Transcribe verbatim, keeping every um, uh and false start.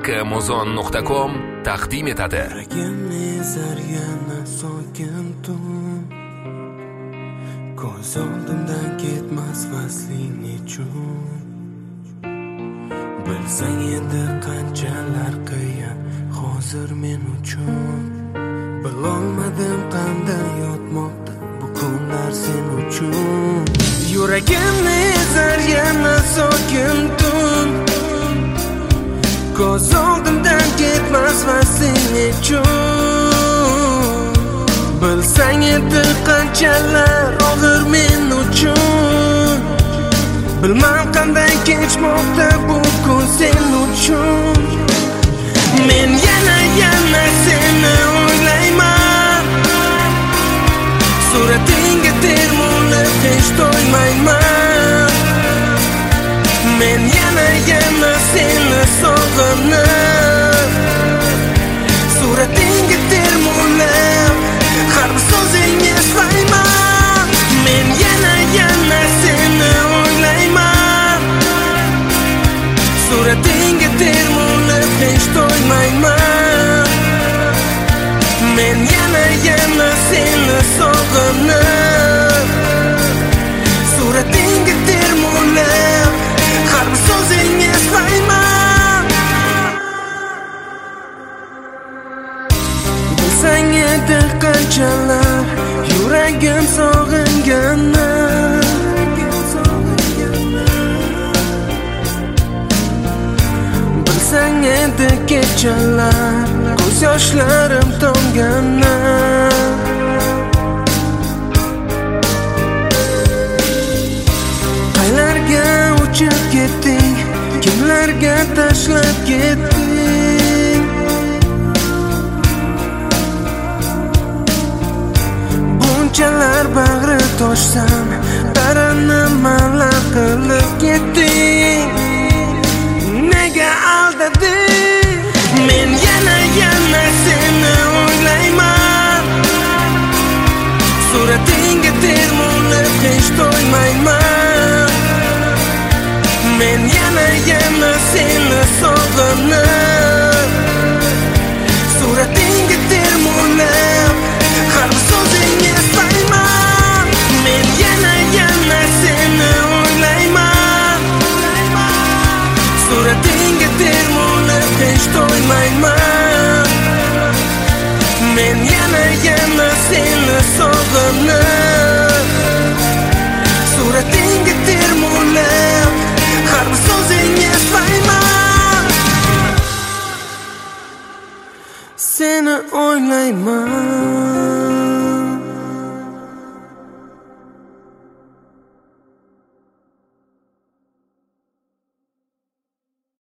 Kamozon nuqta com taqdim etadi. Yuragimni ezar yana sokin tun, ko'z oldimdan ketmas fasling nechun. Bilsang endi qanchalar qiyin hozir men uchun. Bilolmadim qanday yotmoqda bu kunlar sen uchun. Yuragimni ezar yana sokin tun, ko'z oldimdan ketmas fasling nechun. Bilsang edi qanchalar og'ir men uchun. Bilmam qanday kechmoqda bu kun sen uchun. Men yana yana seni o'ylayman, suratingga termulib hech to'ymayman. Men yana yana seni sog'inib, suratingga termulib har bir so'zingni eslayman. Men yana yana seni o'ylayman, suratingga termulib hech to'ymayman. Men yana yana seni sog'inib, suratingga termulib har bir so'zingni eslayman. Bilsang edi qanchalar yuragim sog'inganini. Bilsang edi kechalar ko'z yoshlarim tomganini. Qaylarga uchib ketding, kimlarga tashlab ketding. Bunchalar bag'ri toshsam darani malab qilib ketding. Nega aldading? Men yana yana seni o'ylayman, suratingga termulib hech to'ymayman. Men yana yana seni sog'inib, suratingga termulib har bir so'zingni eslayman. Men yana yana seni o'ylayman, suratingga termulib hech to'ymayman. Men yana yana seni sog'inib, suratingga